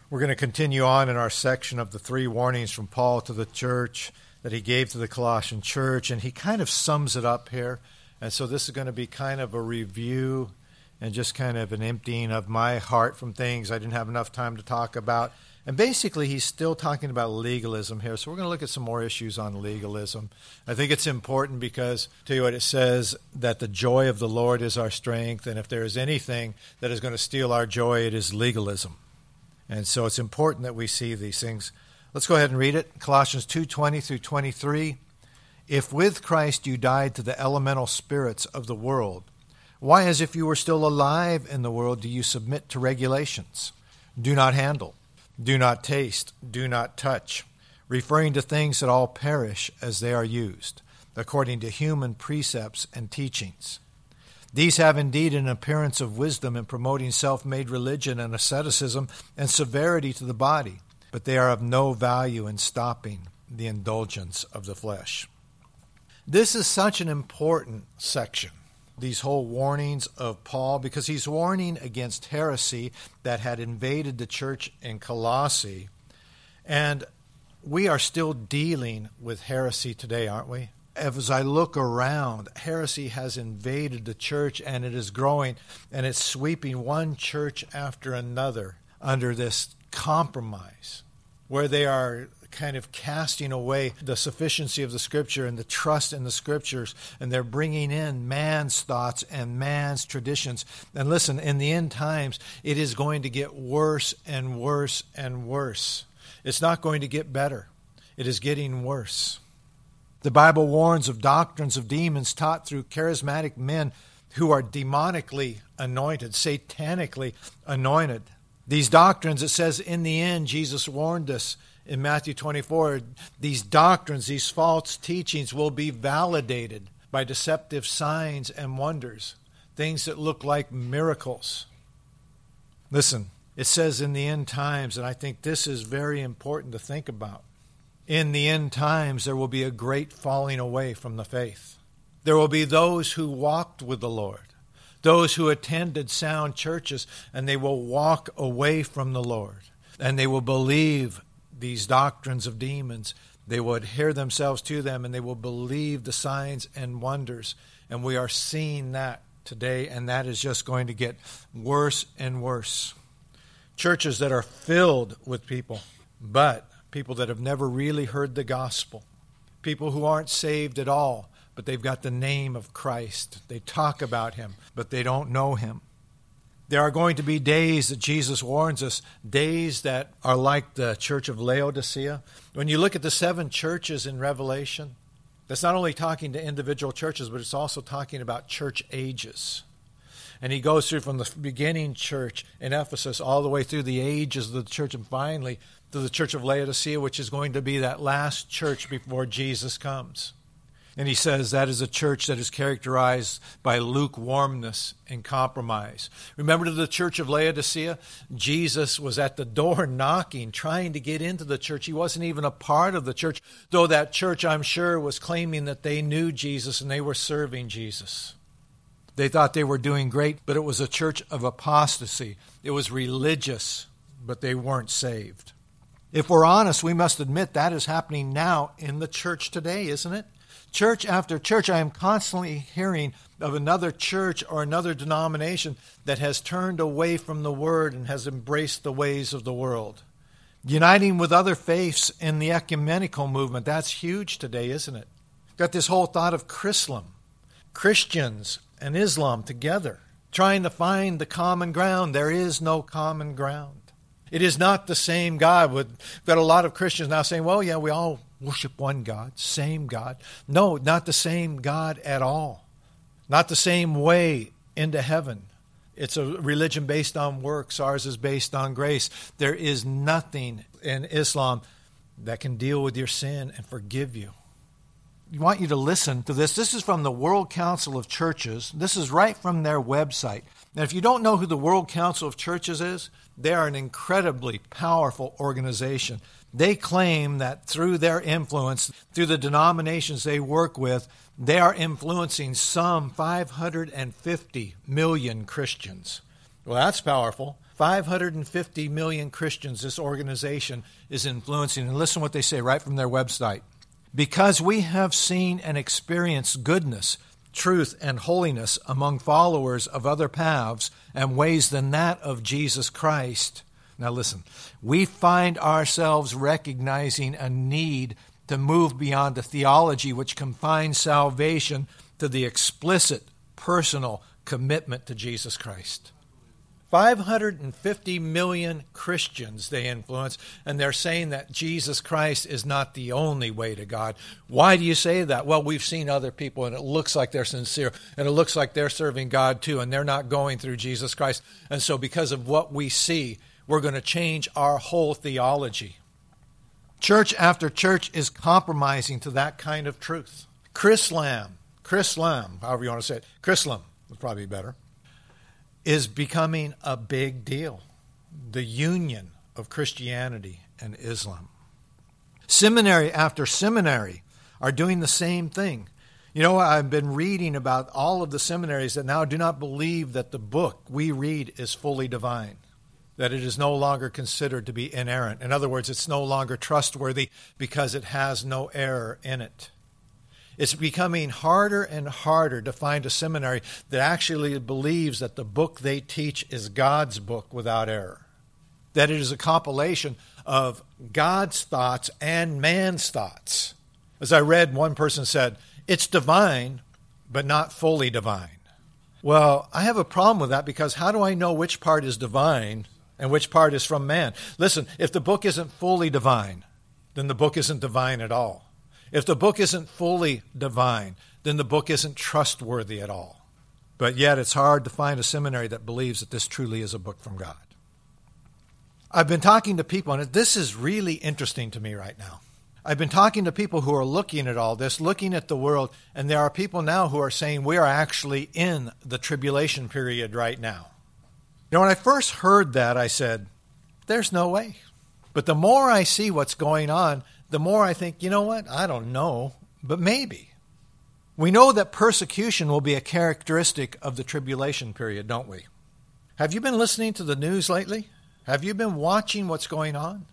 We're going to continue on in our section of the three warnings from Paul to the church that he gave to the Colossian church, and he kind of sums it up here. And so this is going to be kind of a review and just kind of an emptying of my heart from things I didn't have enough time to talk about. And basically, he's still talking about legalism here. So we're going to look at some more issues on legalism. I think it's important because, tell you what, it says that the joy of the Lord is our strength. And if there is anything that is going to steal our joy, it is legalism. And so it's important that we see these things. Let's go ahead and read it. Colossians 2:20 through 23. If with Christ you died to the elemental spirits of the world, why, as if you were still alive in the world, do you submit to regulations? Do not handle. Do not taste, do not touch, referring to things that all perish as they are used, according to human precepts and teachings. These have indeed an appearance of wisdom in promoting self-made religion and asceticism and severity to the body, but they are of no value in stopping the indulgence of the flesh. This is such an important section, these whole warnings of Paul, because he's warning against heresy that had invaded the church in Colossae. And we are still dealing with heresy today, aren't we? As I look around, heresy has invaded the church, and it is growing, and it's sweeping one church after another under this compromise, where they are kind of casting away the sufficiency of the Scripture and the trust in the Scriptures, and they're bringing in man's thoughts and man's traditions. And listen, in the end times, it is going to get worse and worse and worse. It's not going to get better. It is getting worse. The Bible warns of doctrines of demons taught through charismatic men who are demonically anointed, satanically anointed. These doctrines, it says in the end, Jesus warned us in Matthew 24, these doctrines, these false teachings will be validated by deceptive signs and wonders, things that look like miracles. Listen, it says in the end times, and I think this is very important to think about. In the end times, there will be a great falling away from the faith. There will be those who walked with the Lord, those who attended sound churches, and they will walk away from the Lord, and they will believe these doctrines of demons. They will adhere themselves to them, and they will believe the signs and wonders. And we are seeing that today, and that is just going to get worse and worse. Churches that are filled with people, but people that have never really heard the gospel. People who aren't saved at all, but they've got the name of Christ. They talk about him, but they don't know him. There are going to be days that Jesus warns us, days that are like the church of Laodicea. When you look at the 7 churches in Revelation, that's not only talking to individual churches, but it's also talking about church ages. And he goes through from the beginning church in Ephesus all the way through the ages of the church, and finally to the church of Laodicea, which is going to be that last church before Jesus comes. And he says that is a church that is characterized by lukewarmness and compromise. Remember, to the church of Laodicea, Jesus was at the door knocking, trying to get into the church. He wasn't even a part of the church, though that church, I'm sure, was claiming that they knew Jesus and they were serving Jesus. They thought they were doing great, but it was a church of apostasy. It was religious, but they weren't saved. If we're honest, we must admit that is happening now in the church today, isn't it? Church after church, I am constantly hearing of another church or another denomination that has turned away from the Word and has embraced the ways of the world. Uniting with other faiths in the ecumenical movement, that's huge today, isn't it? Got this whole thought of Chrislam, Christians and Islam together, trying to find the common ground. There is no common ground. It is not the same God. We've got a lot of Christians now saying, well, yeah, we all worship one God, same God. No, not the same God at all. Not the same way into heaven. It's a religion based on works. Ours is based on grace. There is nothing in Islam that can deal with your sin and forgive you. I want you to listen to this. This is from the World Council of Churches. This is right from their website. Now, if you don't know who the World Council of Churches is, they are an incredibly powerful organization. They claim that through their influence, through the denominations they work with, they are influencing some 550 million Christians. Well, that's powerful. 550 million Christians this organization is influencing. And listen what they say right from their website. Because we have seen and experienced goodness, truth, and holiness among followers of other paths and ways than that of Jesus Christ. Now listen, we find ourselves recognizing a need to move beyond a theology which confines salvation to the explicit, personal commitment to Jesus Christ. 550 million Christians they influence, and they're saying that Jesus Christ is not the only way to God. Why do you say that? Well, we've seen other people, and it looks like they're sincere, and it looks like they're serving God too, and they're not going through Jesus Christ. And so because of what we see, we're going to change our whole theology. Church after church is compromising to that kind of truth. Chrislam, however you want to say it, Chrislam would probably be better, is becoming a big deal. The union of Christianity and Islam. Seminary after seminary are doing the same thing. You know, I've been reading about all of the seminaries that now do not believe that the book we read is fully divine, that it is no longer considered to be inerrant. In other words, it's no longer trustworthy because it has no error in it. It's becoming harder and harder to find a seminary that actually believes that the book they teach is God's book without error, that it is a compilation of God's thoughts and man's thoughts. As I read, one person said, it's divine, but not fully divine. Well, I have a problem with that because how do I know which part is divine and which part is from man? Listen, if the book isn't fully divine, then the book isn't divine at all. If the book isn't fully divine, then the book isn't trustworthy at all. But yet it's hard to find a seminary that believes that this truly is a book from God. I've been talking to people, and this is really interesting to me right now. I've been talking to people who are looking at all this, looking at the world, and there are people now who are saying we are actually in the tribulation period right now. You know, when I first heard that, I said, there's no way. But the more I see what's going on, the more I think, you know what, I don't know, but maybe. We know that persecution will be a characteristic of the tribulation period, don't we? Have you been listening to the news lately? Have you been watching what's going on?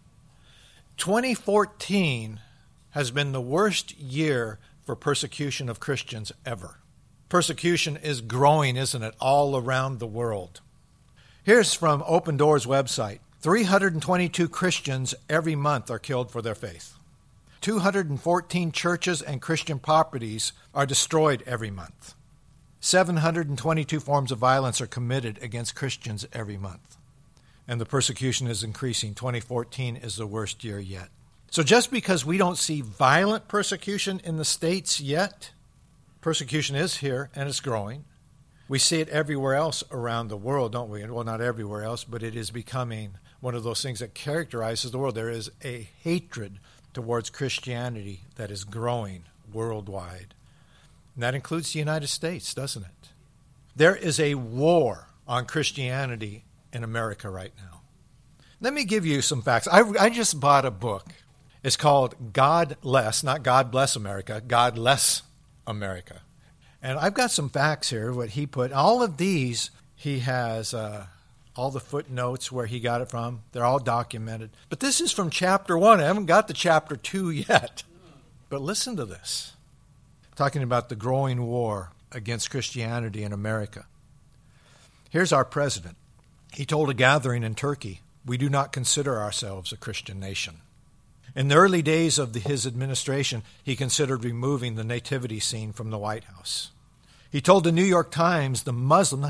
2014 has been the worst year for persecution of Christians ever. Persecution is growing, isn't it, all around the world. Here's from Open Doors website. 322 Christians every month are killed for their faith. 214 churches and Christian properties are destroyed every month. 722 forms of violence are committed against Christians every month. And the persecution is increasing. 2014 is the worst year yet. So just because we don't see violent persecution in the States yet, persecution is here and it's growing. We see it everywhere else around the world, don't we? Well, not everywhere else, but it is becoming one of those things that characterizes the world. There is a hatred towards Christianity that is growing worldwide. And that includes the United States, doesn't it? There is a war on Christianity in America right now. Let me give you some facts. I just bought a book. It's called God Less, not God Bless America, God Less America. And I've got some facts here, what he put. All of these, he has all the footnotes where he got it from. They're all documented. But this is from chapter 1. I haven't got to chapter 2 yet. But listen to this. Talking about the growing war against Christianity in America. Here's our president. He told a gathering in Turkey, we do not consider ourselves a Christian nation. In the early days of his administration, he considered removing the nativity scene from the White House. He told the New York Times the Muslim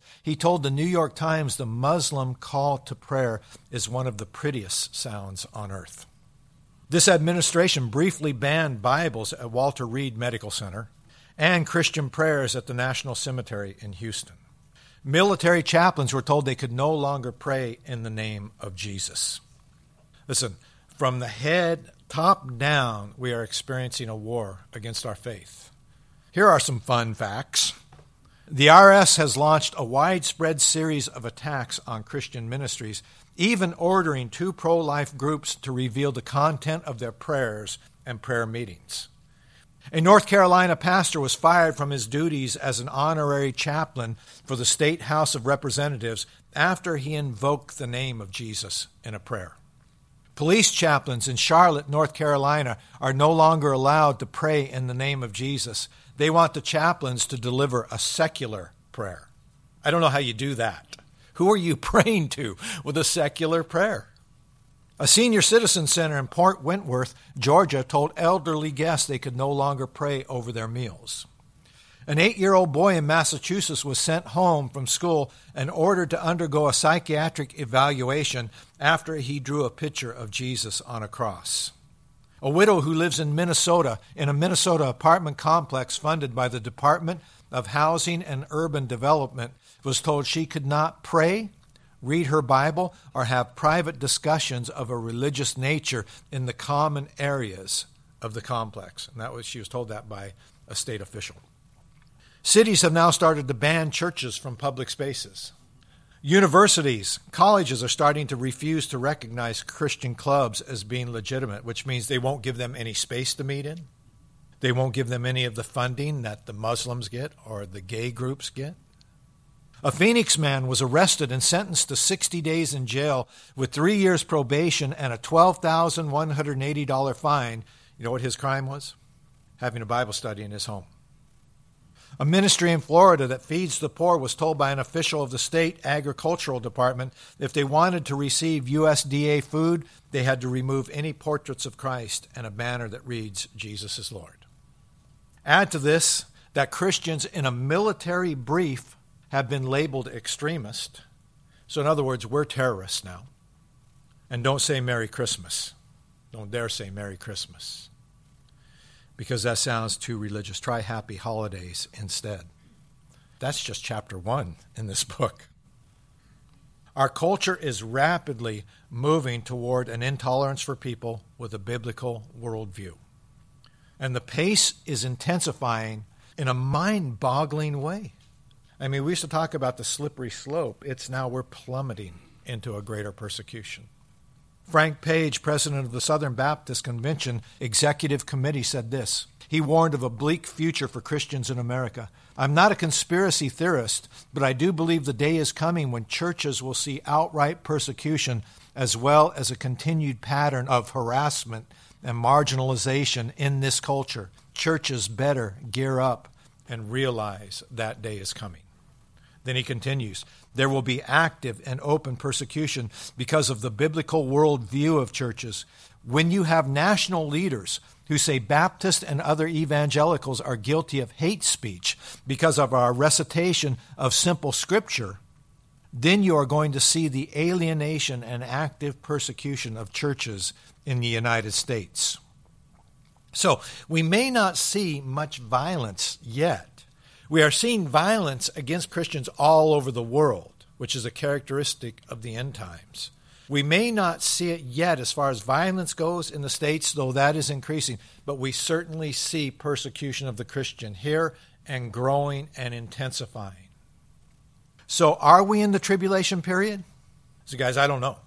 call to prayer is one of the prettiest sounds on earth. This administration briefly banned Bibles at Walter Reed Medical Center and Christian prayers at the National Cemetery in Houston. Military chaplains were told they could no longer pray in the name of Jesus. Listen, from the head top down, we are experiencing a war against our faith. Here are some fun facts. The IRS has launched a widespread series of attacks on Christian ministries, even ordering 2 pro-life groups to reveal the content of their prayers and prayer meetings. A North Carolina pastor was fired from his duties as an honorary chaplain for the State House of Representatives after he invoked the name of Jesus in a prayer. Police chaplains in Charlotte, North Carolina, are no longer allowed to pray in the name of Jesus. They want the chaplains to deliver a secular prayer. I don't know how you do that. Who are you praying to with a secular prayer? A senior citizen center in Port Wentworth, Georgia, told elderly guests they could no longer pray over their meals. An 8-year-old boy in Massachusetts was sent home from school and ordered to undergo a psychiatric evaluation after he drew a picture of Jesus on a cross. A widow who lives in Minnesota, in a Minnesota apartment complex funded by the Department of Housing and Urban Development, was told she could not pray, read her Bible, or have private discussions of a religious nature in the common areas of the complex. And she was told that by a state official. Cities have now started to ban churches from public spaces. Universities, colleges are starting to refuse to recognize Christian clubs as being legitimate, which means they won't give them any space to meet in. They won't give them any of the funding that the Muslims get or the gay groups get. A Phoenix man was arrested and sentenced to 60 days in jail with 3 years probation and a $12,180 fine. You know what his crime was? Having a Bible study in his home. A ministry in Florida that feeds the poor was told by an official of the state agricultural department if they wanted to receive USDA food, they had to remove any portraits of Christ and a banner that reads, Jesus is Lord. Add to this that Christians in a military brief have been labeled extremist. So in other words, we're terrorists now. And don't say Merry Christmas. Don't dare say Merry Christmas, because that sounds too religious. Try Happy Holidays instead. That's just chapter 1 in this book. Our culture is rapidly moving toward an intolerance for people with a biblical worldview. And the pace is intensifying in a mind-boggling way. I mean, we used to talk about the slippery slope. It's now we're plummeting into a greater persecution. Frank Page, president of the Southern Baptist Convention Executive Committee, said this. He warned of a bleak future for Christians in America. I'm not a conspiracy theorist, but I do believe the day is coming when churches will see outright persecution as well as a continued pattern of harassment and marginalization in this culture. Churches better gear up and realize that day is coming. Then he continues, there will be active and open persecution because of the biblical worldview of churches. When you have national leaders who say Baptists and other evangelicals are guilty of hate speech because of our recitation of simple scripture, then you are going to see the alienation and active persecution of churches in the United States. So we may not see much violence yet. We are seeing violence against Christians all over the world, which is a characteristic of the end times. We may not see it yet as far as violence goes in the States, though that is increasing, but we certainly see persecution of the Christian here and growing and intensifying. So are we in the tribulation period? So guys, I don't know.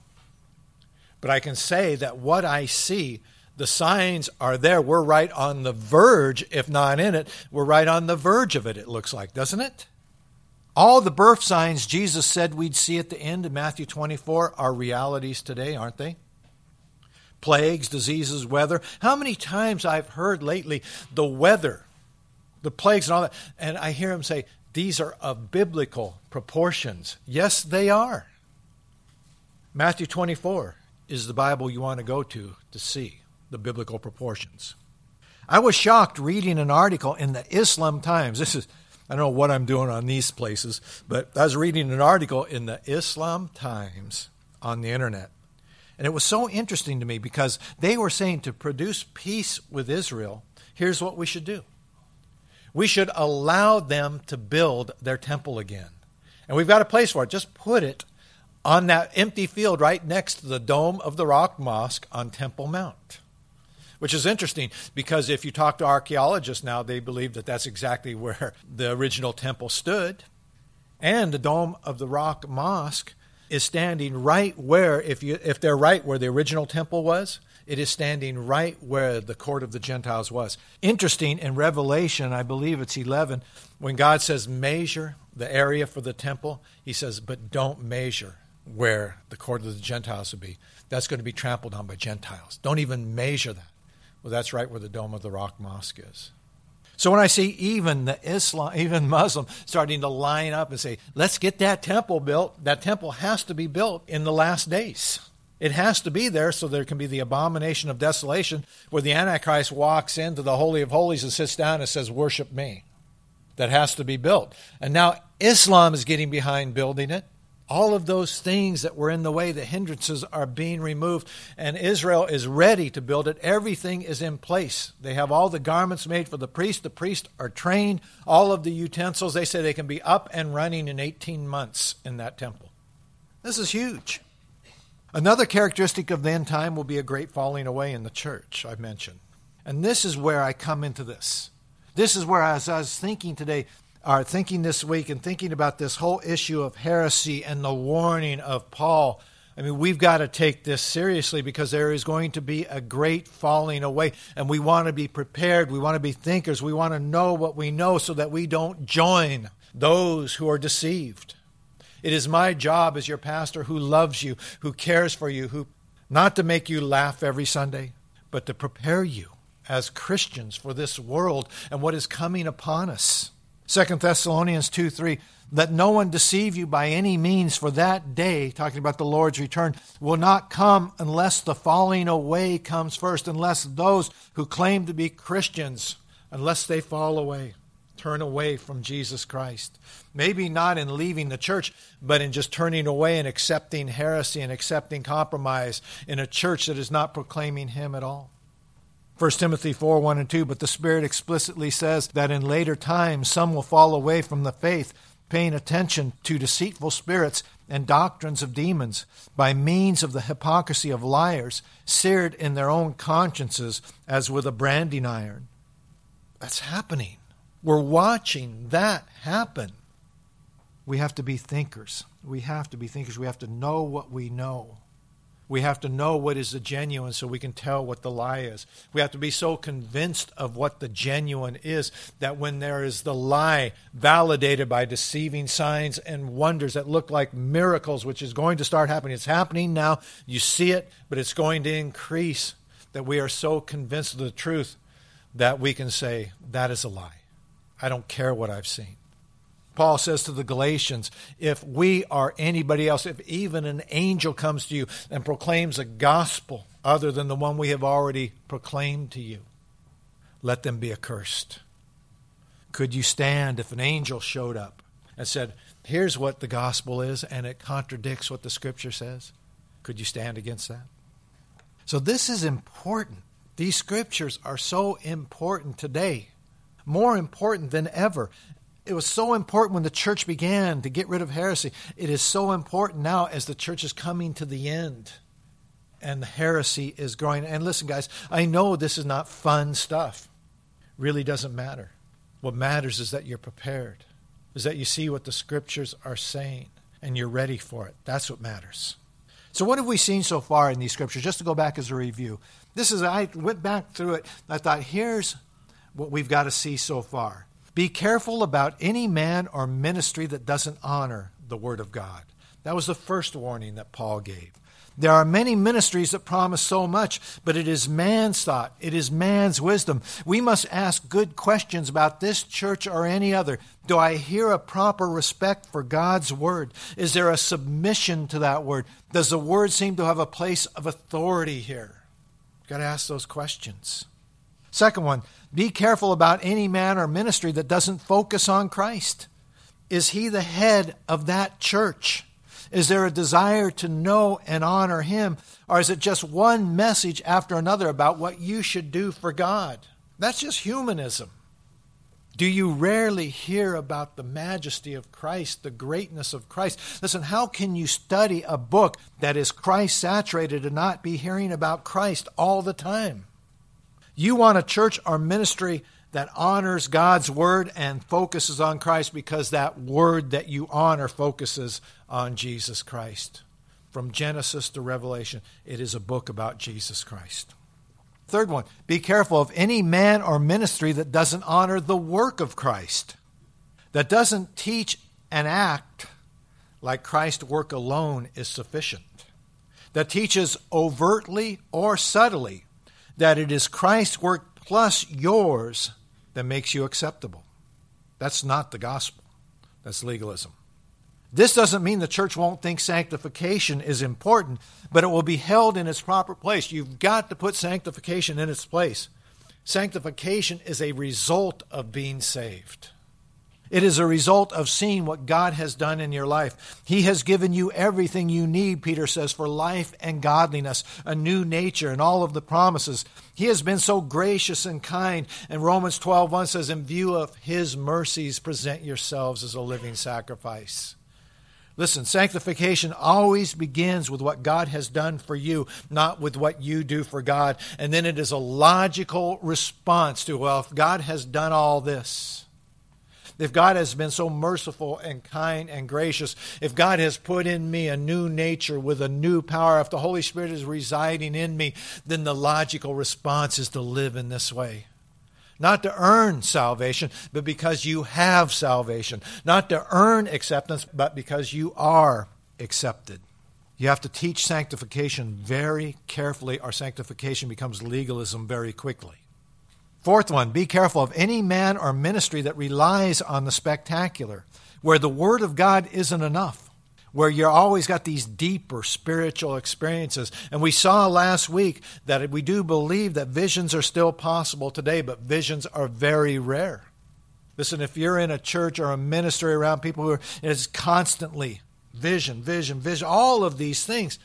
But I can say that what I see, the signs are there. We're right on the verge, if not in it. We're right on the verge of it, it looks like, doesn't it? All the birth signs Jesus said we'd see at the end of Matthew 24 are realities today, aren't they? Plagues, diseases, weather. How many times I've heard lately the weather, the plagues and all that, and I hear him say, these are of biblical proportions. Yes, they are. Matthew 24 is the Bible you want to go to see the biblical proportions. I was shocked reading an article in the Islam Times. I don't know what I'm doing on these places, but I was reading an article in the Islam Times on the internet. And it was so interesting to me because they were saying to produce peace with Israel, here's what we should do. We should allow them to build their temple again. And we've got a place for it. Just put it on that empty field right next to the Dome of the Rock Mosque on Temple Mount. Which is interesting because if you talk to archaeologists now, they believe that that's exactly where the original temple stood. And the Dome of the Rock Mosque is standing right where, if they're right where the original temple was, it is standing right where the court of the Gentiles was. Interesting, in Revelation, I believe it's 11, when God says measure the area for the temple, he says, but don't measure where the court of the Gentiles would be. That's going to be trampled on by Gentiles. Don't even measure that. Well, that's right where the Dome of the Rock Mosque is. So when I see even Muslim starting to line up and say, let's get that temple built, that temple has to be built in the last days. It has to be there so there can be the abomination of desolation where the Antichrist walks into the Holy of Holies and sits down and says, worship me. That has to be built. And now Islam is getting behind building it. All of those things that were in the way, the hindrances are being removed, and Israel is ready to build it. Everything is in place. They have all the garments made for the priest. The priests are trained. All of the utensils, they say they can be up and running in 18 months in that temple. This is huge. Another characteristic of the end time will be a great falling away in the church, I've mentioned. And this is where I come into this. This is where, as I was thinking today, thinking this week and thinking about this whole issue of heresy and the warning of Paul, I mean, we've got to take this seriously because there is going to be a great falling away, and we want to be prepared. We want to be thinkers. We want to know what we know so that we don't join those who are deceived. It is my job as your pastor who loves you, who cares for you, who not to make you laugh every Sunday, but to prepare you as Christians for this world and what is coming upon us. 2 Thessalonians 2:3, let no one deceive you by any means, for that day, talking about the Lord's return, will not come unless the falling away comes first, unless those who claim to be Christians, unless they fall away, turn away from Jesus Christ. Maybe not in leaving the church, but in just turning away and accepting heresy and accepting compromise in a church that is not proclaiming him at all. 1 Timothy 4:1-2, but the Spirit explicitly says that in later times some will fall away from the faith, paying attention to deceitful spirits and doctrines of demons, by means of the hypocrisy of liars, seared in their own consciences as with a branding iron. That's happening. We're watching that happen. We have to be thinkers. We have to be thinkers. We have to know what we know. We have to know what is the genuine so we can tell what the lie is. We have to be so convinced of what the genuine is that when there is the lie validated by deceiving signs and wonders that look like miracles, which is going to start happening. It's happening now. You see it, but it's going to increase, that we are so convinced of the truth that we can say, that is a lie. I don't care what I've seen. Paul says to the Galatians, if we are anybody else, if even an angel comes to you and proclaims a gospel other than the one we have already proclaimed to you, let them be accursed. Could you stand if an angel showed up and said, here's what the gospel is, and it contradicts what the Scripture says? Could you stand against that? So this is important. These Scriptures are so important today, more important than ever. It was so important when the church began to get rid of heresy. It is so important now as the church is coming to the end and the heresy is growing. And listen, guys, I know this is not fun stuff. It really doesn't matter. What matters is that you're prepared, is that you see what the Scriptures are saying and you're ready for it. That's what matters. So what have we seen so far in these Scriptures? Just to go back as a review. I went back through it. I thought, here's what we've got to see so far. Be careful about any man or ministry that doesn't honor the Word of God. That was the first warning that Paul gave. There are many ministries that promise so much, but it is man's thought. It is man's wisdom. We must ask good questions about this church or any other. Do I hear a proper respect for God's Word? Is there a submission to that Word? Does the Word seem to have a place of authority here? You've got to ask those questions. Second one, be careful about any man or ministry that doesn't focus on Christ. Is he the head of that church? Is there a desire to know and honor him? Or is it just one message after another about what you should do for God? That's just humanism. Do you rarely hear about the majesty of Christ, the greatness of Christ? Listen, how can you study a book that is Christ-saturated and not be hearing about Christ all the time? You want a church or ministry that honors God's word and focuses on Christ, because that word that you honor focuses on Jesus Christ. From Genesis to Revelation, it is a book about Jesus Christ. Third one, be careful of any man or ministry that doesn't honor the work of Christ, that doesn't teach and act like Christ's work alone is sufficient, that teaches overtly or subtly that it is Christ's work plus yours that makes you acceptable. That's not the gospel. That's legalism. This doesn't mean the church won't think sanctification is important, but it will be held in its proper place. You've got to put sanctification in its place. Sanctification is a result of being saved. It is a result of seeing what God has done in your life. He has given you everything you need, Peter says, for life and godliness, a new nature, and all of the promises. He has been so gracious and kind. And Romans 12:1 says, in view of His mercies, present yourselves as a living sacrifice. Listen, sanctification always begins with what God has done for you, not with what you do for God. And then it is a logical response to, well, if God has done all this, if God has been so merciful and kind and gracious, if God has put in me a new nature with a new power, if the Holy Spirit is residing in me, then the logical response is to live in this way. Not to earn salvation, but because you have salvation. Not to earn acceptance, but because you are accepted. You have to teach sanctification very carefully, or sanctification becomes legalism very quickly. Fourth one, be careful of any man or ministry that relies on the spectacular, where the Word of God isn't enough, where you always got these deeper spiritual experiences. And we saw last week that we do believe that visions are still possible today, but visions are very rare. Listen, if you're in a church or a ministry around people who are, it's constantly vision, all of these things,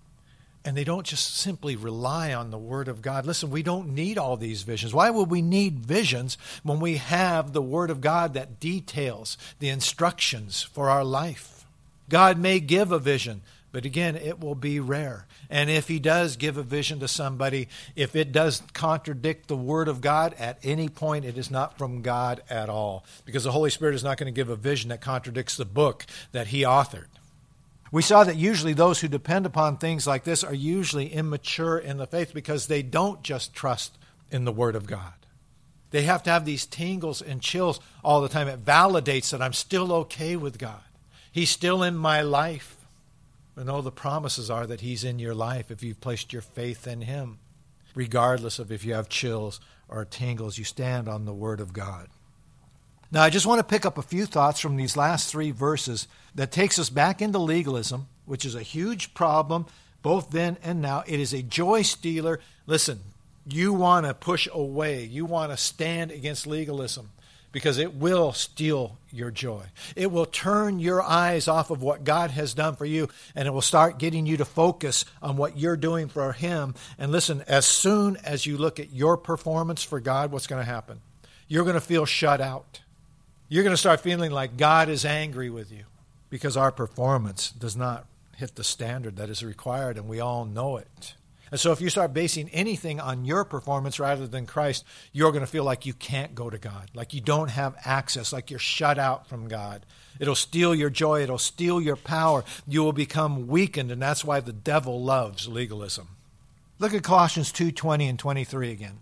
and they don't just simply rely on the Word of God. Listen, we don't need all these visions. Why would we need visions when we have the Word of God that details the instructions for our life? God may give a vision, but again, it will be rare. And if He does give a vision to somebody, if it does contradict the Word of God at any point, it is not from God at all. Because the Holy Spirit is not going to give a vision that contradicts the book that He authored. We saw that usually those who depend upon things like this are usually immature in the faith, because they don't just trust in the Word of God. They have to have these tingles and chills all the time. It validates that I'm still okay with God. He's still in my life. And all the promises are that He's in your life if you've placed your faith in Him. Regardless of if you have chills or tingles, you stand on the Word of God. Now, I just want to pick up a few thoughts from these last 3 verses that takes us back into legalism, which is a huge problem both then and now. It is a joy stealer. Listen, you want to push away. You want to stand against legalism, because it will steal your joy. It will turn your eyes off of what God has done for you, and it will start getting you to focus on what you're doing for Him. And listen, as soon as you look at your performance for God, what's going to happen? You're going to feel shut out. You're going to start feeling like God is angry with you, because our performance does not hit the standard that is required, and we all know it. And so if you start basing anything on your performance rather than Christ, you're going to feel like you can't go to God, like you don't have access, like you're shut out from God. It'll steal your joy. It'll steal your power. You will become weakened, and that's why the devil loves legalism. Look at Colossians 2:20 and 23 again.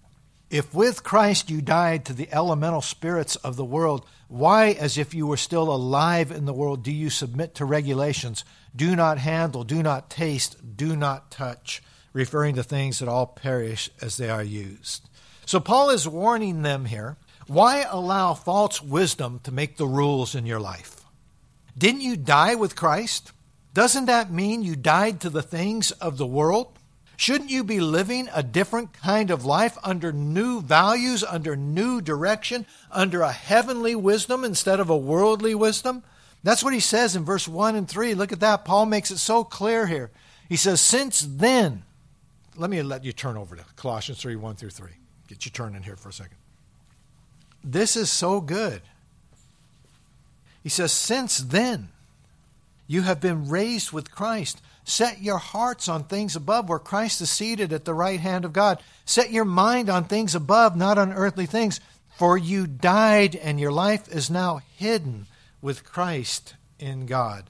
If with Christ you died to the elemental spirits of the world, why, as if you were still alive in the world, do you submit to regulations? Do not handle, do not taste, do not touch, referring to things that all perish as they are used. So Paul is warning them here. Why allow false wisdom to make the rules in your life? Didn't you die with Christ? Doesn't that mean you died to the things of the world? Shouldn't you be living a different kind of life under new values, under new direction, under a heavenly wisdom instead of a worldly wisdom? That's what he says in verse 1 and 3. Look at that. Paul makes it so clear here. He says, since then, let you turn over to Colossians 3, 1 through 3. Get you turning here for a second. This is so good. He says, since then, you have been raised with Christ. Set your hearts on things above, where Christ is seated at the right hand of God. Set your mind on things above, not on earthly things. For you died, and your life is now hidden with Christ in God.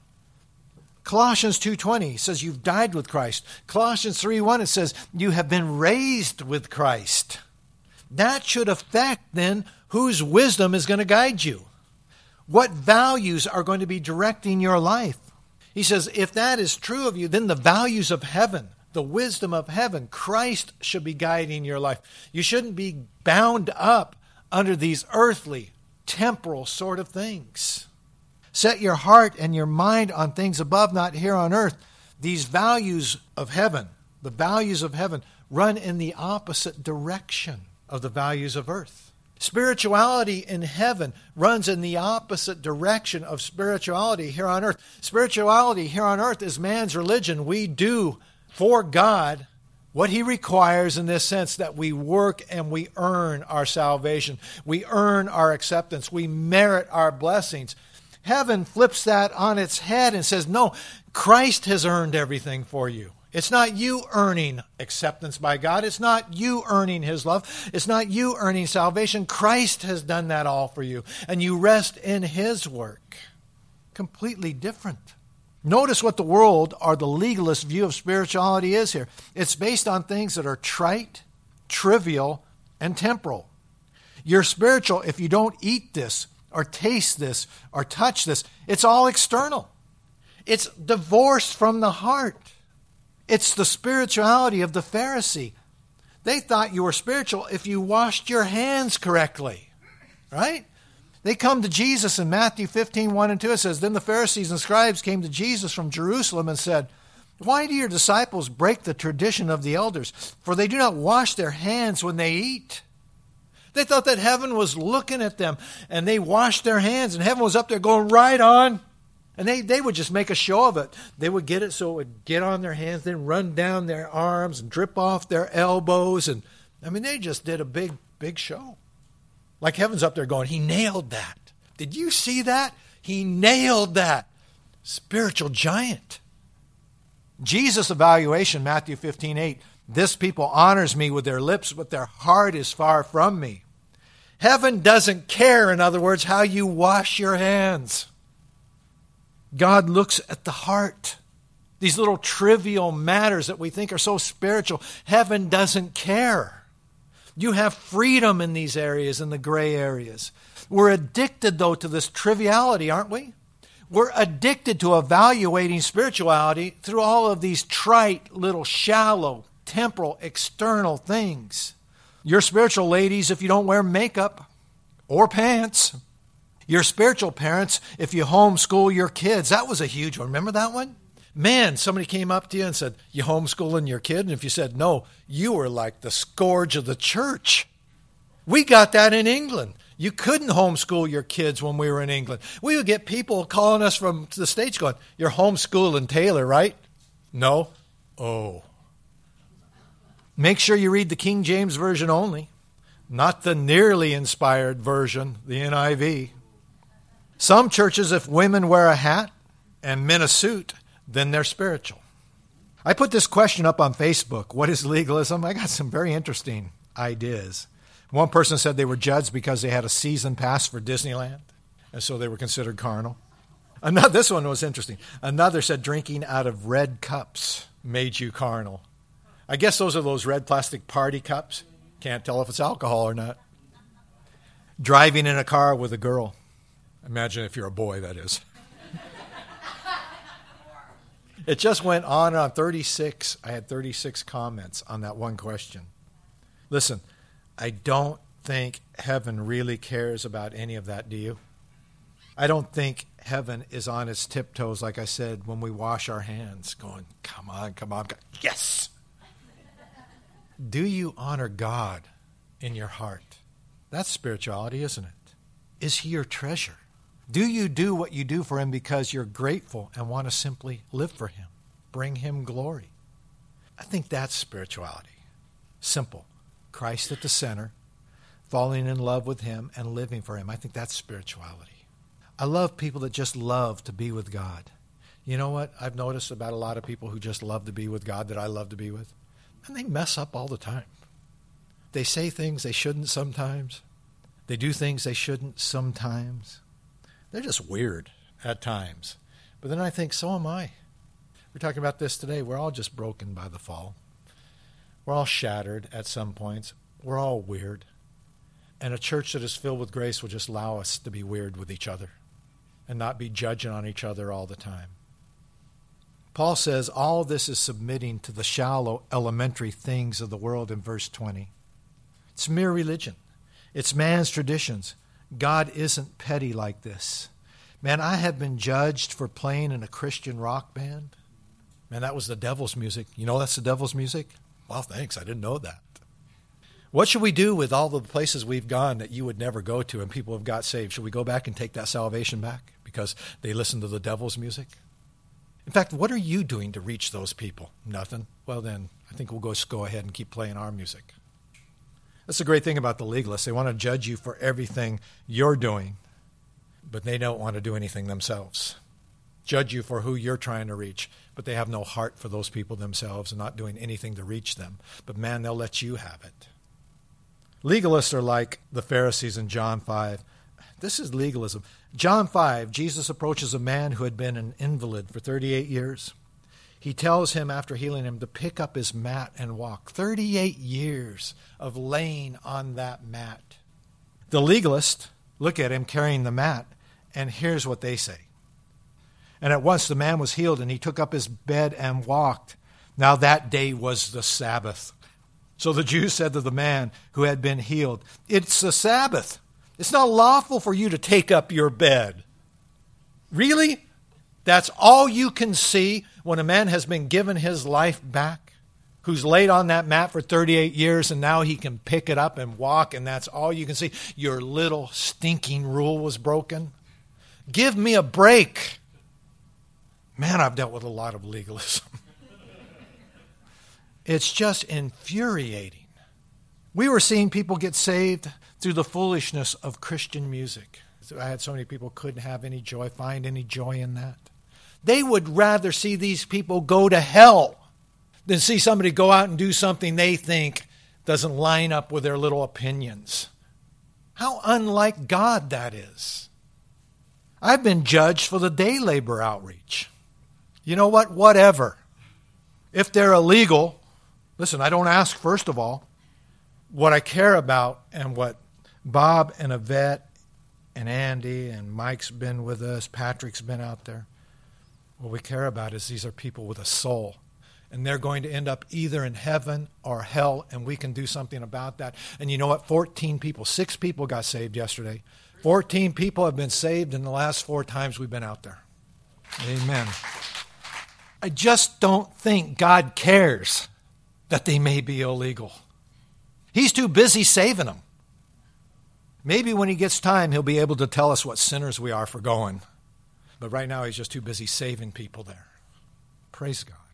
Colossians 2:20 says you've died with Christ. Colossians 3:1 it says you have been raised with Christ. That should affect then whose wisdom is going to guide you. What values are going to be directing your life? He says if that is true of you, then the values of heaven, the wisdom of heaven, Christ should be guiding your life. You shouldn't be bound up under these earthly, temporal sort of things. Set your heart and your mind on things above, not here on earth. These values of heaven, the values of heaven, run in the opposite direction of the values of earth. Spirituality in heaven runs in the opposite direction of spirituality here on earth. Spirituality here on earth is man's religion. We do for God what He requires in this sense, that we work and we earn our salvation. We earn our acceptance. We merit our blessings. Heaven flips that on its head and says, no, Christ has earned everything for you. It's not you earning acceptance by God. It's not you earning His love. It's not you earning salvation. Christ has done that all for you, and you rest in His work. Completely different. Notice what the world or the legalist view of spirituality is here. It's based on things that are trite, trivial, and temporal. You're spiritual if you don't eat this, or taste this, or touch this. It's all external. It's divorced from the heart. It's the spirituality of the Pharisee. They thought you were spiritual if you washed your hands correctly, right? They come to Jesus in Matthew 15:1 and 2. It says, then the Pharisees and scribes came to Jesus from Jerusalem and said, why do your disciples break the tradition of the elders? For they do not wash their hands when they eat. They thought that heaven was looking at them, and they washed their hands, and heaven was up there going, right on. And they would just make a show of it. They would get it so it would get on their hands, then run down their arms and drip off their elbows. And I mean, they just did a big, big show. Like heaven's up there going, He nailed that. Did you see that? He nailed that. Spiritual giant. Jesus' evaluation, Matthew 15:8. This people honors me with their lips, but their heart is far from me. Heaven doesn't care, in other words, how you wash your hands. God looks at the heart. These little trivial matters that we think are so spiritual, heaven doesn't care. You have freedom in these areas, in the gray areas. We're addicted, though, to this triviality, aren't we? We're addicted to evaluating spirituality through all of these trite, little shallow, temporal, external things. You're spiritual, ladies, if you don't wear makeup or pants. You're spiritual, parents, if you homeschool your kids. That was a huge one. Remember that one? Man, somebody came up to you and said, you homeschooling your kid? And if you said no, you were like the scourge of the church. We got that in England. You couldn't homeschool your kids when we were in England. We would get people calling us from the States going, you're homeschooling Taylor, right? No? Oh. Make sure you read the King James Version only, not the nearly inspired version, the NIV. Some churches, if women wear a hat and men a suit, then they're spiritual. I put this question up on Facebook. What is legalism? I got some very interesting ideas. One person said they were judged because they had a season pass for Disneyland, and so they were considered carnal. This one was interesting. Another said drinking out of red cups made you carnal. I guess those are those red plastic party cups. Can't tell if it's alcohol or not. Driving in a car with a girl. Imagine if you're a boy, that is. It just went on and on. 36. I had 36 comments on that one question. Listen, I don't think heaven really cares about any of that, do you? I don't think heaven is on its tiptoes, like I said, when we wash our hands, going, come on, come on. Yes! Do you honor God in your heart? That's spirituality, isn't it? Is He your treasure? Do you do what you do for Him because you're grateful and want to simply live for Him, bring Him glory? I think that's spirituality. Simple. Christ at the center, falling in love with Him and living for Him. I think that's spirituality. I love people that just love to be with God. You know what I've noticed about a lot of people who just love to be with God that I love to be with? And they mess up all the time. They say things they shouldn't sometimes. They do things they shouldn't sometimes. They're just weird at times. But then I think, so am I. We're talking about this today. We're all just broken by the fall. We're all shattered at some points. We're all weird. And a church that is filled with grace will just allow us to be weird with each other and not be judging on each other all the time. Paul says all this is submitting to the shallow, elementary things of the world in verse 20. It's mere religion. It's man's traditions. God isn't petty like this. Man, I have been judged for playing in a Christian rock band. Man, that was the devil's music. You know that's the devil's music? Well, thanks. I didn't know that. What should we do with all the places we've gone that you would never go to and people have got saved? Should we go back and take that salvation back because they listened to the devil's music? In fact, what are you doing to reach those people? Nothing. Well, then, I think we'll just go ahead and keep playing our music. That's the great thing about the legalists. They want to judge you for everything you're doing, but they don't want to do anything themselves. Judge you for who you're trying to reach, but they have no heart for those people themselves and not doing anything to reach them. But man, they'll let you have it. Legalists are like the Pharisees in John 5. This is legalism. John 5, Jesus approaches a man who had been an invalid for 38 years. He tells him after healing him to pick up his mat and walk. 38 years of laying on that mat. The legalists look at him carrying the mat, and here's what they say. And at once the man was healed, and he took up his bed and walked. Now that day was the Sabbath. So the Jews said to the man who had been healed, "It's the Sabbath. It's not lawful for you to take up your bed." Really? That's all you can see when a man has been given his life back, who's laid on that mat for 38 years and now he can pick it up and walk, and that's all you can see? Your little stinking rule was broken? Give me a break. Man, I've dealt with a lot of legalism. It's just infuriating. We were seeing people get saved through the foolishness of Christian music. I had so many people couldn't have any joy, find any joy in that. They would rather see these people go to hell than see somebody go out and do something they think doesn't line up with their little opinions. How unlike God that is. I've been judged for the day labor outreach. You know what? Whatever. If they're illegal, listen, I don't ask, first of all. What I care about and what Bob and Yvette and Andy and Mike's been with us, Patrick's been out there. What we care about is these are people with a soul. And they're going to end up either in heaven or hell, and we can do something about that. And you know what? 6 people got saved yesterday. 14 people have been saved in the last 4 times we've been out there. Amen. I just don't think God cares that they may be illegal. He's too busy saving them. Maybe when he gets time, he'll be able to tell us what sinners we are for going. But right now, he's just too busy saving people there. Praise God.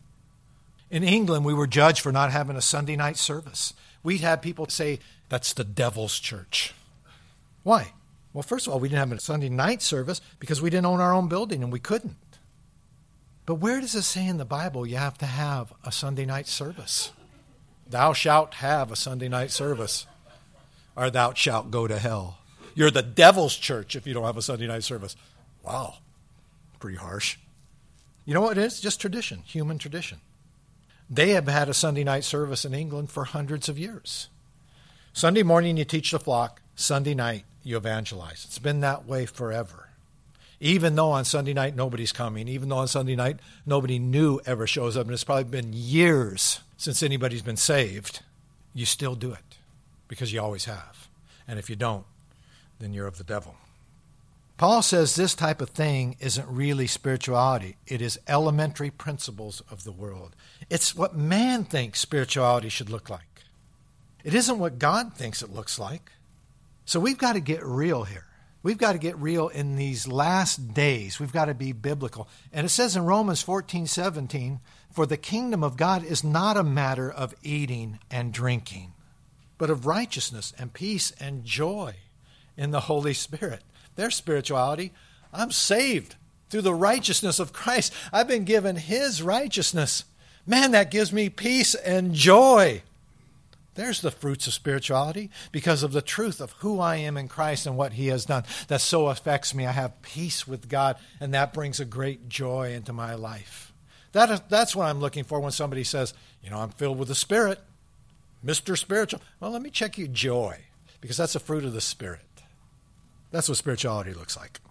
In England, we were judged for not having a Sunday night service. We'd have people say, that's the devil's church. Why? Well, first of all, we didn't have a Sunday night service because we didn't own our own building and we couldn't. But where does it say in the Bible you have to have a Sunday night service? Thou shalt have a Sunday night service, or thou shalt go to hell. You're the devil's church if you don't have a Sunday night service. Wow, pretty harsh. You know what it is? Just tradition, human tradition. They have had a Sunday night service in England for hundreds of years. Sunday morning you teach the flock. Sunday night you evangelize. It's been that way forever. Even though on Sunday night nobody's coming, even though on Sunday night nobody new ever shows up, and it's probably been years since anybody's been saved, you still do it because you always have. And if you don't, then you're of the devil. Paul says this type of thing isn't really spirituality. It is elementary principles of the world. It's what man thinks spirituality should look like. It isn't what God thinks it looks like. So we've got to get real here. We've got to get real in these last days. We've got to be biblical. And it says in Romans 14:17, for the kingdom of God is not a matter of eating and drinking, but of righteousness and peace and joy in the Holy Spirit. Their spirituality, I'm saved. Through the righteousness of Christ, I've been given his righteousness. Man, that gives me peace and joy. There's the fruits of spirituality because of the truth of who I am in Christ and what he has done. That so affects me. I have peace with God, and that brings a great joy into my life. That's what I'm looking for when somebody says, I'm filled with the Spirit, Mr. Spiritual. Well, let me check your joy, because that's a fruit of the Spirit. That's what spirituality looks like.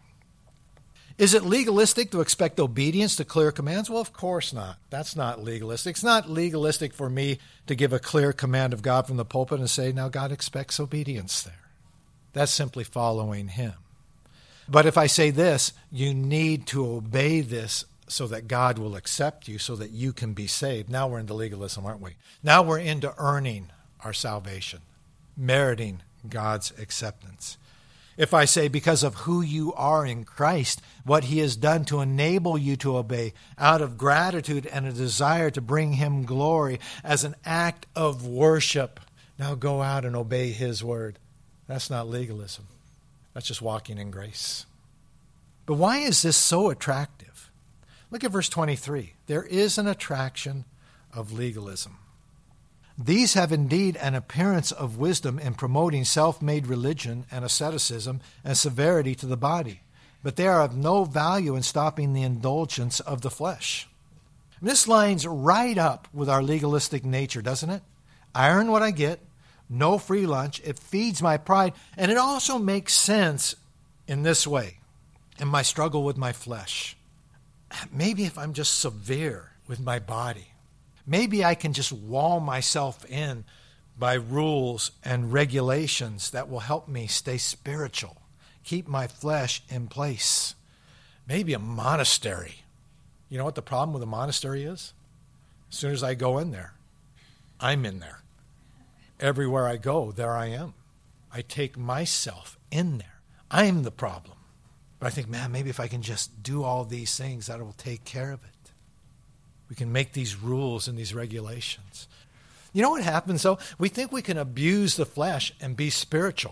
Is it legalistic to expect obedience to clear commands? Well, of course not. That's not legalistic. It's not legalistic for me to give a clear command of God from the pulpit and say, now God expects obedience there. That's simply following him. But if I say this, you need to obey this so that God will accept you, so that you can be saved. Now we're into legalism, aren't we? Now we're into earning our salvation, meriting God's acceptance. If I say because of who you are in Christ, what he has done to enable you to obey out of gratitude and a desire to bring him glory as an act of worship, now go out and obey his word. That's not legalism. That's just walking in grace. But why is this so attractive? Look at verse 23. There is an attraction of legalism. These have indeed an appearance of wisdom in promoting self-made religion and asceticism and severity to the body, but they are of no value in stopping the indulgence of the flesh. And this lines right up with our legalistic nature, doesn't it? I earn what I get, no free lunch, it feeds my pride, and it also makes sense in this way, in my struggle with my flesh. Maybe if I'm just severe with my body, maybe I can just wall myself in by rules and regulations that will help me stay spiritual, keep my flesh in place. Maybe a monastery. You know what the problem with a monastery is? As soon as I go in there, I'm in there. Everywhere I go, there I am. I take myself in there. I'm the problem. But I think, man, maybe if I can just do all these things, that will take care of it. We can make these rules and these regulations. You know what happens, though? We think we can abuse the flesh and be spiritual.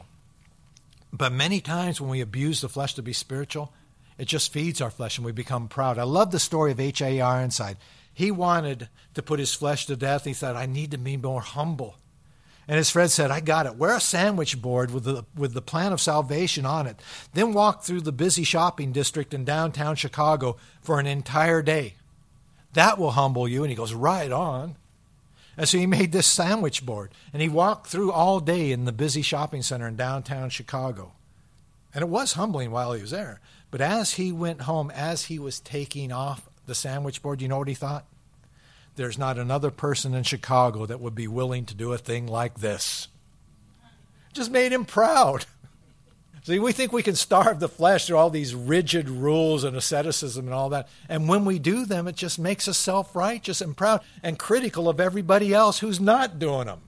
But many times when we abuse the flesh to be spiritual, it just feeds our flesh and we become proud. I love the story of H.A. Ironside. He wanted to put his flesh to death. He said, I need to be more humble. And his friend said, I got it. Wear a sandwich board with the plan of salvation on it. Then walk through the busy shopping district in downtown Chicago for an entire day. That will humble you. And he goes, right on. And so he made this sandwich board. And he walked through all day in the busy shopping center in downtown Chicago. And it was humbling while he was there. But as he went home, as he was taking off the sandwich board, you know what he thought? There's not another person in Chicago that would be willing to do a thing like this. Just made him proud. See, we think we can starve the flesh through all these rigid rules and asceticism and all that. And when we do them, it just makes us self-righteous and proud and critical of everybody else who's not doing them.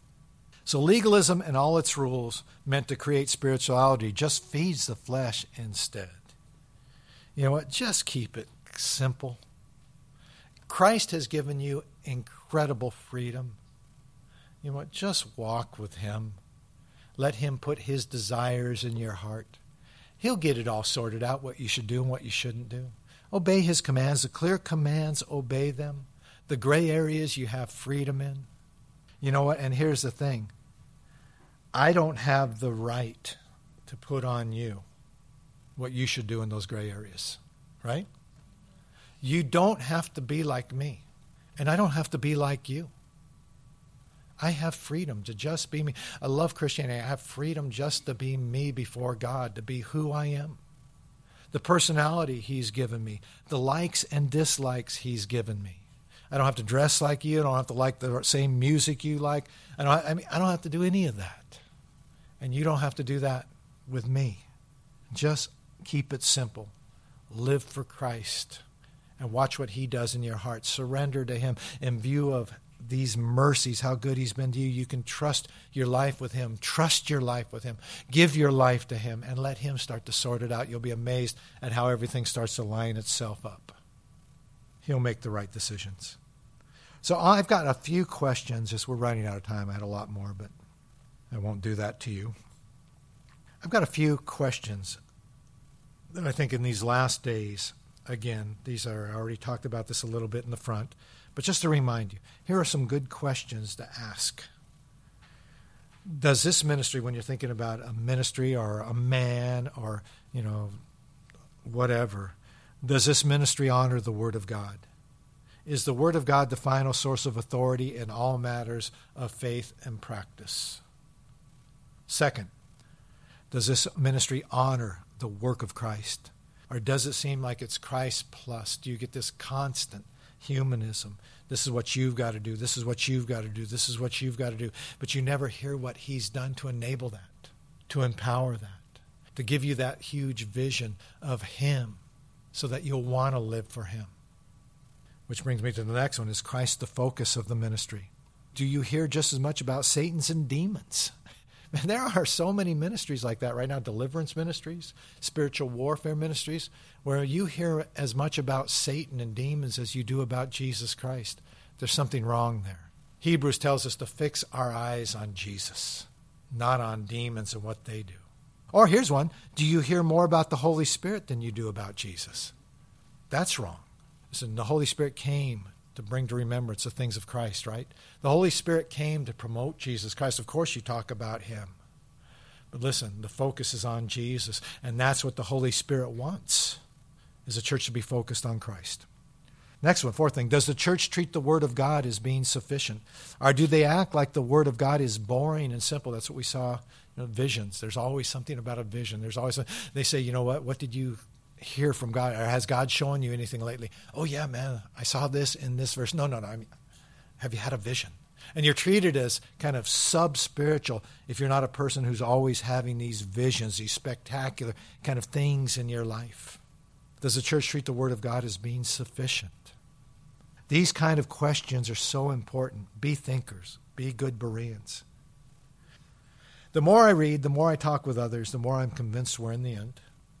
So legalism and all its rules meant to create spirituality just feeds the flesh instead. You know what? Just keep it simple. Christ has given you incredible freedom. You know what? Just walk with him. Let him put his desires in your heart. He'll get it all sorted out, what you should do and what you shouldn't do. Obey his commands. The clear commands, obey them. The gray areas you have freedom in. You know what? And here's the thing. I don't have the right to put on you what you should do in those gray areas, right? You don't have to be like me, and I don't have to be like you. I have freedom to just be me. I love Christianity. I have freedom just to be me before God, to be who I am. The personality he's given me, the likes and dislikes he's given me. I don't have to dress like you. I don't have to like the same music you like. I don't have to do any of that. And you don't have to do that with me. Just keep it simple. Live for Christ. And watch what he does in your heart. Surrender to him in view of these mercies, how good he's been to you. You can trust your life with him. Trust your life with him. Give your life to him and let him start to sort it out. You'll be amazed at how everything starts to line itself up. He'll make the right decisions. So I've got a few questions as we're running out of time. I had a lot more, but I won't do that to you. I've got a few questions that I think in these last days again, these are, I already talked about this a little bit in the front, but just to remind you, here are some good questions to ask. Does this ministry, when you're thinking about a ministry or a man or, whatever, does this ministry honor the Word of God? Is the Word of God the final source of authority in all matters of faith and practice? Second, does this ministry honor the work of Christ? Or does it seem like it's Christ plus? Do you get this constant humanism? This is what you've got to do. This is what you've got to do. This is what you've got to do. But you never hear what he's done to enable that, to empower that, to give you that huge vision of him so that you'll want to live for him. Which brings me to the next one. Is Christ the focus of the ministry? Do you hear just as much about Satan's and demons? And there are so many ministries like that right now, deliverance ministries, spiritual warfare ministries, where you hear as much about Satan and demons as you do about Jesus Christ. There's something wrong there. Hebrews tells us to fix our eyes on Jesus, not on demons and what they do. Or here's one. Do you hear more about the Holy Spirit than you do about Jesus? That's wrong. Listen, the Holy Spirit came to bring to remembrance the things of Christ, right? The Holy Spirit came to promote Jesus Christ. Of course you talk about him. But listen, the focus is on Jesus, and that's what the Holy Spirit wants, is the church to be focused on Christ. Next one, fourth thing, does the church treat the Word of God as being sufficient? Or do they act like the Word of God is boring and simple? That's what we saw, visions. There's always something about a vision. There's always, they say, what did you hear from God? Or has God shown you anything lately? Oh yeah, man, I saw this in this verse. No. I mean, have you had a vision? And you're treated as kind of sub-spiritual if you're not a person who's always having these visions, these spectacular kind of things in your life. Does the church treat the Word of God as being sufficient? These kind of questions are so important. Be thinkers. Be good Bereans. The more I read, the more I talk with others, the more I'm convinced we're in the end.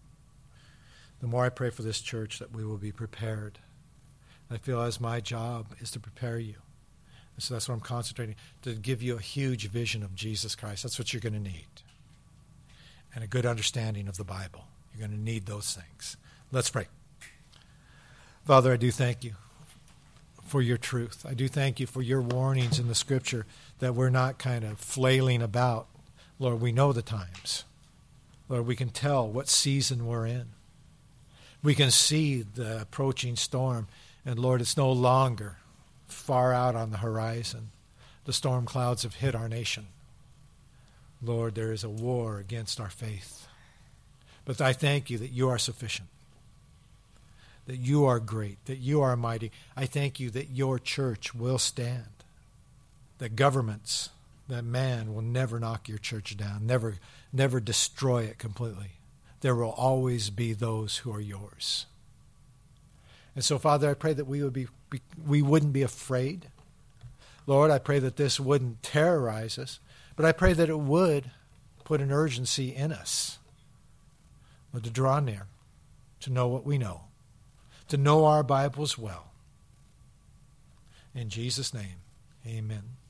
The more I pray for this church that we will be prepared. I feel as my job is to prepare you. And so that's what I'm concentrating, to give you a huge vision of Jesus Christ. That's what you're going to need. And a good understanding of the Bible. You're going to need those things. Let's pray. Father, I do thank you for your truth. I do thank you for your warnings in the Scripture that we're not kind of flailing about. Lord, we know the times. Lord, we can tell what season we're in. We can see the approaching storm. And Lord, it's no longer far out on the horizon. The storm clouds have hit our nation. Lord, there is a war against our faith. But I thank you that you are sufficient, that you are great, that you are mighty. I thank you that your church will stand, that governments, that man will never knock your church down, never destroy it completely. There will always be those who are yours. And so, Father, I pray that we wouldn't be afraid. Lord, I pray that this wouldn't terrorize us, but I pray that it would put an urgency in us, to draw near, to know what we know, to know our Bibles well. In Jesus' name, amen.